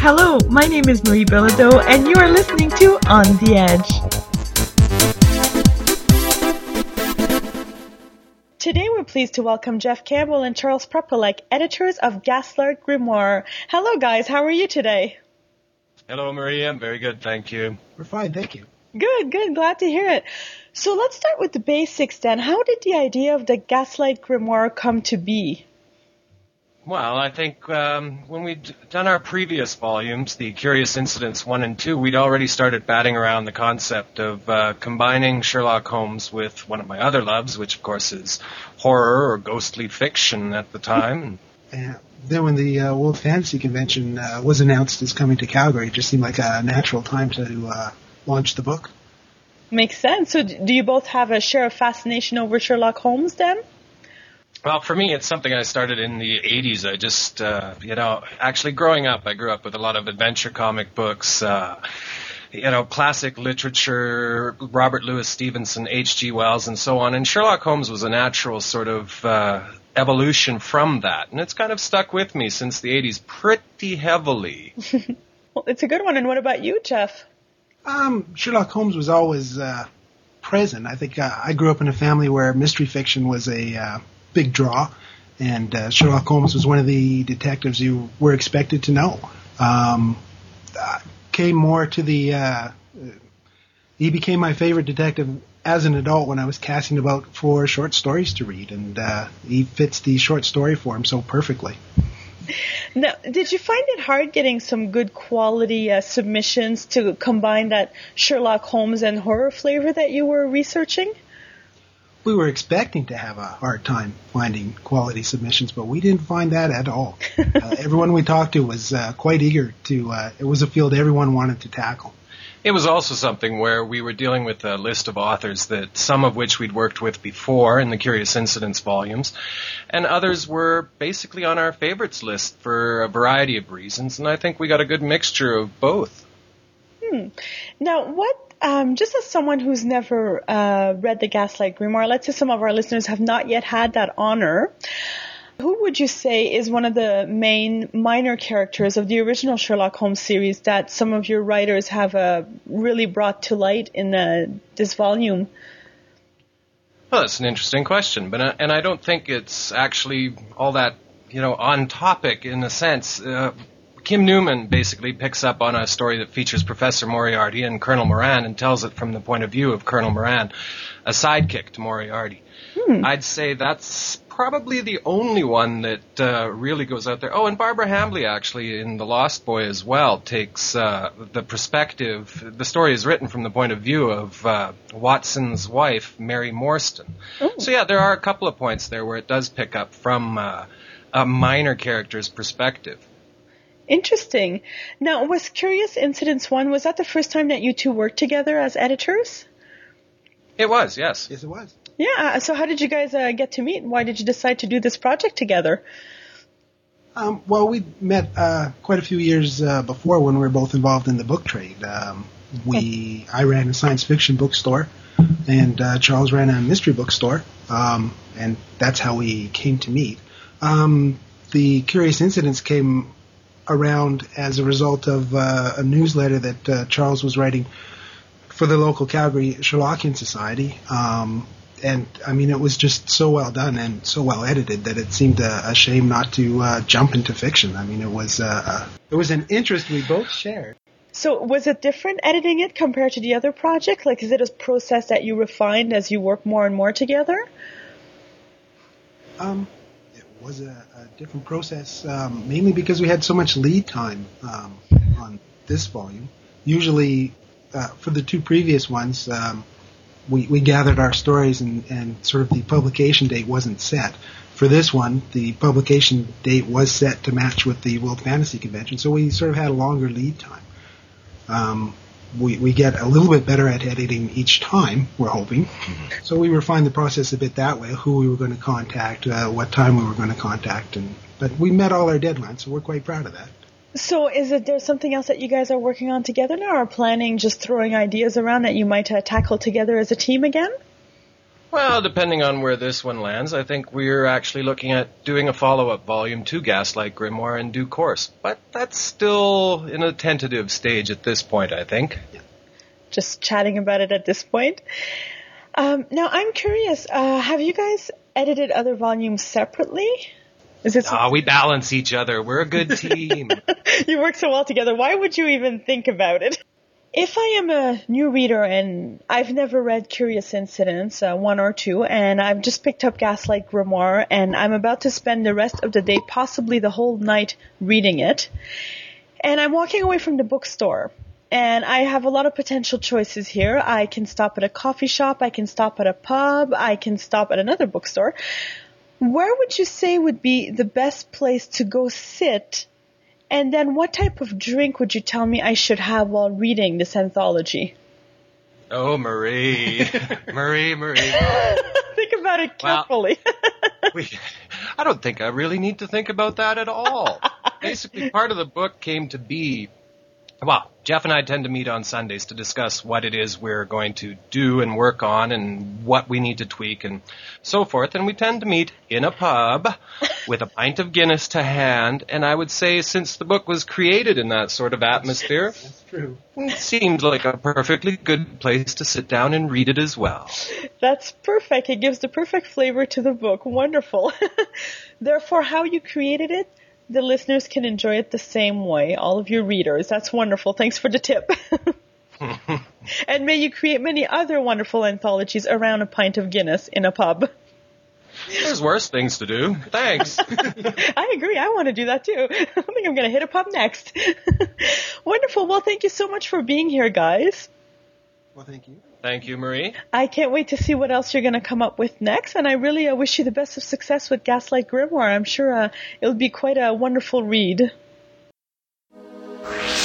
Hello, my name is Marie Bilodeau, and you are listening to On the Edge. Today we're pleased to welcome Jeff Campbell and Charles Prepelic, editors of Gaslight Grimoire. Hello guys, how are you today? Hello Marie, I'm very good, thank you. We're fine, thank you. Good, glad to hear it. So let's start with the basics then. How did the idea of the Gaslight Grimoire come to be? Well, I think when we'd done our previous volumes, the Curious Incidents 1 and 2, we'd already started batting around the concept of combining Sherlock Holmes with one of my other loves, which of course is horror or ghostly fiction at the time. Then when the World Fantasy Convention was announced as coming to Calgary, it just seemed like a natural time to launch the book. Makes sense. So do you both have a share of fascination over Sherlock Holmes then? Well, for me, it's something I started in the 80s. I just, actually growing up, I grew up with a lot of adventure comic books, classic literature, Robert Louis Stevenson, H.G. Wells, and so on. And Sherlock Holmes was a natural sort of evolution from that. And it's kind of stuck with me since the 80s pretty heavily. Well, it's a good one. And what about you, Jeff? Sherlock Holmes was always present. I think I grew up in a family where mystery fiction was a big draw, and Sherlock Holmes was one of the detectives you were expected to know. Came more to the he became my favorite detective as an adult when I was casting about for short stories to read, and he fits the short story form so perfectly. Now, did you find it hard getting some good quality submissions to combine that Sherlock Holmes and horror flavor that you were researching? We were expecting to have a hard time finding quality submissions, but we didn't find that at all. Everyone we talked to was quite eager to, it was a field everyone wanted to tackle. It was also something where we were dealing with a list of authors that some of which we'd worked with before in the Curious Incidents volumes, and others were basically on our favorites list for a variety of reasons, and I think we got a good mixture of both. Now, just as someone who's never read the Gaslight Grimoire, let's say some of our listeners have not yet had that honor, who would you say is one of the main minor characters of the original Sherlock Holmes series that some of your writers have really brought to light in this volume? Well, that's an interesting question, and I don't think it's actually all that, on topic in a sense. Kim Newman basically picks up on a story that features Professor Moriarty and Colonel Moran and tells it from the point of view of Colonel Moran, a sidekick to Moriarty. I'd say that's probably the only one that really goes out there. Oh, and Barbara Hambly, actually, in The Lost Boy as well, takes the perspective. The story is written from the point of view of Watson's wife, Mary Morstan. Ooh. So, yeah, there are a couple of points there where it does pick up from a minor character's perspective. Interesting. Now, was Curious Incidents 1, was that the first time that you two worked together as editors? It was, yes. Yes, it was. Yeah, so how did you guys get to meet? Why did you decide to do this project together? Well, we met quite a few years before when we were both involved in the book trade. I ran a science fiction bookstore, and Charles ran a mystery bookstore, and that's how we came to meet. The Curious Incidents came around as a result of a newsletter that Charles was writing for the local Calgary Sherlockian Society. And, I mean, it was just so well done and so well edited that it seemed a shame not to jump into fiction. I mean, it was an interest we both shared. So was it different editing it compared to the other project? Like, is it a process that you refined as you work more and more together? It was a different process, mainly because we had so much lead time on this volume. Usually, for the two previous ones, we gathered our stories and sort of the publication date wasn't set. For this one, the publication date was set to match with the World Fantasy Convention, so we sort of had a longer lead time. We get a little bit better at editing each time, we're hoping. So we refined the process a bit that way, who we were going to contact, what time we were going to contact, but we met all our deadlines, so we're quite proud of that. So is there something else that you guys are working on together now, or planning just throwing ideas around that you might tackle together as a team again? Well, depending on where this one lands, I think we're actually looking at doing a follow-up volume to Gaslight Grimoire in due course. But that's still in a tentative stage at this point, I think. Just chatting about it at this point. Now, I'm curious, have you guys edited other volumes separately? Is it we balance each other. We're a good team. You work so well together. Why would you even think about it? If I am a new reader and I've never read Curious Incidents 1 or 2, and I've just picked up Gaslight Grimoire, and I'm about to spend the rest of the day, possibly the whole night, reading it, and I'm walking away from the bookstore, and I have a lot of potential choices here. I can stop at a coffee shop, I can stop at a pub, I can stop at another bookstore. Where would you say would be the best place to go sit? And then what type of drink would you tell me I should have while reading this anthology? Oh, Marie. Marie. Think about it carefully. Well, I don't think I really need to think about that at all. Basically, part of the book came to be, well, Jeff and I tend to meet on Sundays to discuss what it is we're going to do and work on and what we need to tweak and so forth. And we tend to meet in a pub with a pint of Guinness to hand. And I would say since the book was created in that sort of atmosphere, That's true. it seemed like a perfectly good place to sit down and read it as well. That's perfect. It gives the perfect flavor to the book. Wonderful. Therefore, how you created it, the listeners can enjoy it the same way, all of your readers. That's wonderful. Thanks for the tip. And may you create many other wonderful anthologies around a pint of Guinness in a pub. There's worse things to do. Thanks. I agree. I want to do that too. I think I'm going to hit a pub next. Wonderful. Well, thank you so much for being here, guys. Well, thank you. Thank you, Marie. I can't wait to see what else you're going to come up with next, and I really wish you the best of success with Gaslight Grimoire. I'm sure it'll be quite a wonderful read.